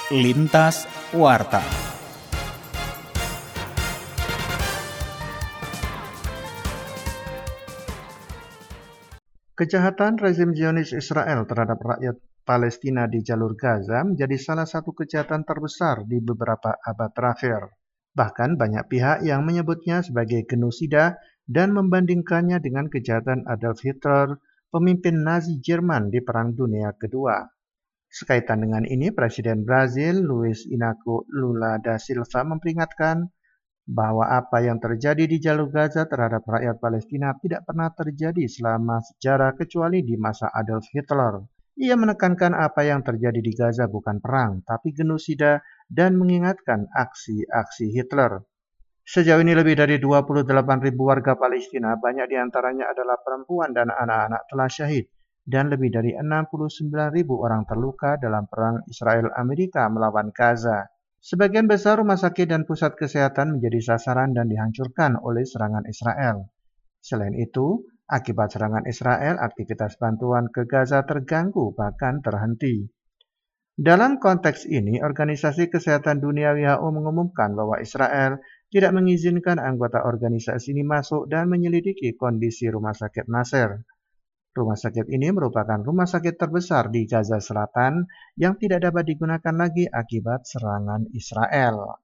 Lintas Warta. Kejahatan rezim Zionis Israel terhadap rakyat Palestina di jalur Gaza menjadi salah satu kejahatan terbesar di beberapa abad terakhir. Bahkan banyak pihak yang menyebutnya sebagai genosida dan membandingkannya dengan kejahatan Adolf Hitler, pemimpin Nazi Jerman di Perang Dunia Kedua. Sekaitan dengan ini, Presiden Brazil Luiz Inácio Lula da Silva memperingatkan bahwa apa yang terjadi di jalur Gaza terhadap rakyat Palestina tidak pernah terjadi selama sejarah kecuali di masa Adolf Hitler. Ia menekankan apa yang terjadi di Gaza bukan perang, tapi genosida dan mengingatkan aksi-aksi Hitler. Sejauh ini lebih dari 28.000 warga Palestina, banyak diantaranya adalah perempuan dan anak-anak telah syahid, dan lebih dari 69.000 orang terluka dalam perang Israel-Amerika melawan Gaza. Sebagian besar rumah sakit dan pusat kesehatan menjadi sasaran dan dihancurkan oleh serangan Israel. Selain itu, akibat serangan Israel, aktivitas bantuan ke Gaza terganggu bahkan terhenti. Dalam konteks ini, Organisasi Kesehatan Dunia WHO mengumumkan bahwa Israel tidak mengizinkan anggota organisasi ini masuk dan menyelidiki kondisi rumah sakit Nasser. Rumah sakit ini merupakan rumah sakit terbesar di Gaza Selatan yang tidak dapat digunakan lagi akibat serangan Israel.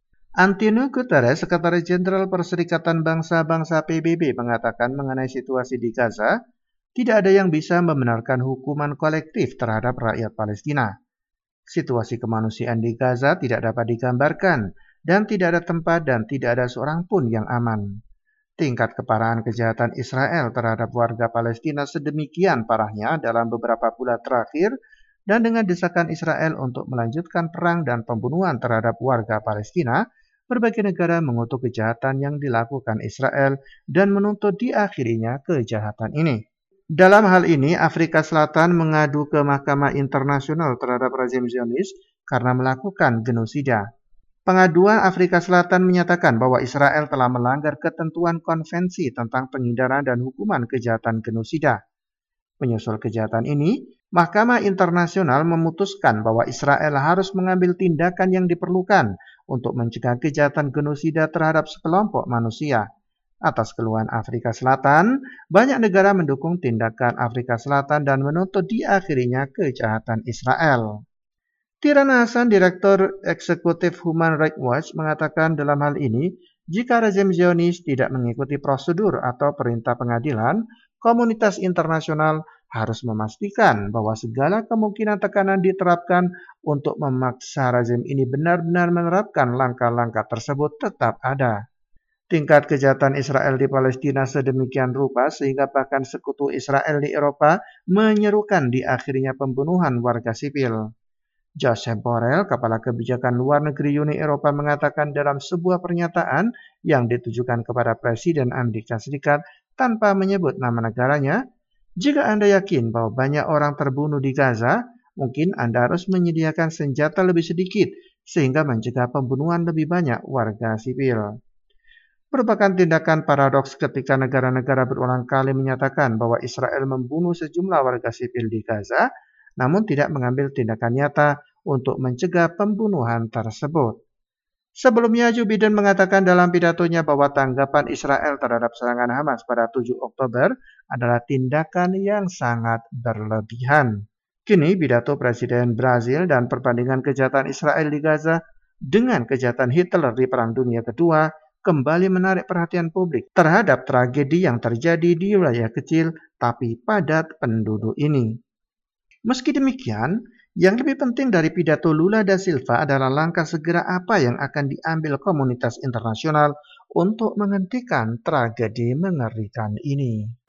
Antonio Guterres, Sekretaris Jenderal Perserikatan Bangsa-Bangsa PBB, mengatakan mengenai situasi di Gaza, tidak ada yang bisa membenarkan hukuman kolektif terhadap rakyat Palestina. Situasi kemanusiaan di Gaza tidak dapat digambarkan dan tidak ada tempat dan tidak ada seorang pun yang aman. Tingkat keparahan kejahatan Israel terhadap warga Palestina sedemikian parahnya dalam beberapa bulan terakhir, dan dengan desakan Israel untuk melanjutkan perang dan pembunuhan terhadap warga Palestina, berbagai negara mengutuk kejahatan yang dilakukan Israel dan menuntut diakhirinya kejahatan ini. Dalam hal ini, Afrika Selatan mengadu ke Mahkamah Internasional terhadap rezim Zionis karena melakukan genosida. Pengaduan Afrika Selatan menyatakan bahwa Israel telah melanggar ketentuan konvensi tentang penghindaran dan hukuman kejahatan genosida. Menyusul kejahatan ini, Mahkamah Internasional memutuskan bahwa Israel harus mengambil tindakan yang diperlukan untuk mencegah kejahatan genosida terhadap sekelompok manusia. Atas keluhan Afrika Selatan, banyak negara mendukung tindakan Afrika Selatan dan menuntut diakhirinya kejahatan Israel. Tirhan Hassan, Direktur Eksekutif Human Rights Watch, mengatakan dalam hal ini, jika rezim Zionis tidak mengikuti prosedur atau perintah pengadilan, komunitas internasional harus memastikan bahwa segala kemungkinan tekanan diterapkan untuk memaksa rezim ini benar-benar menerapkan langkah-langkah tersebut tetap ada. Tingkat kejahatan Israel di Palestina sedemikian rupa sehingga bahkan sekutu Israel di Eropa menyerukan diakhirinya pembunuhan warga sipil. Josep Borrell, Kepala Kebijakan Luar Negeri Uni Eropa, mengatakan dalam sebuah pernyataan yang ditujukan kepada Presiden Amerika Serikat tanpa menyebut nama negaranya, jika Anda yakin bahwa banyak orang terbunuh di Gaza, mungkin Anda harus menyediakan senjata lebih sedikit sehingga mencegah pembunuhan lebih banyak warga sipil. Merupakan tindakan paradoks ketika negara-negara berulang kali menyatakan bahwa Israel membunuh sejumlah warga sipil di Gaza, namun tidak mengambil tindakan nyata untuk mencegah pembunuhan tersebut. Sebelumnya, Joe Biden mengatakan dalam pidatonya bahwa tanggapan Israel terhadap serangan Hamas pada 7 Oktober adalah tindakan yang sangat berlebihan. Kini, pidato Presiden Brazil dan perbandingan kejahatan Israel di Gaza dengan kejahatan Hitler di Perang Dunia Kedua kembali menarik perhatian publik terhadap tragedi yang terjadi di wilayah kecil tapi padat penduduk ini. Meski demikian, yang lebih penting dari pidato Lula da Silva adalah langkah segera apa yang akan diambil komunitas internasional untuk menghentikan tragedi mengerikan ini.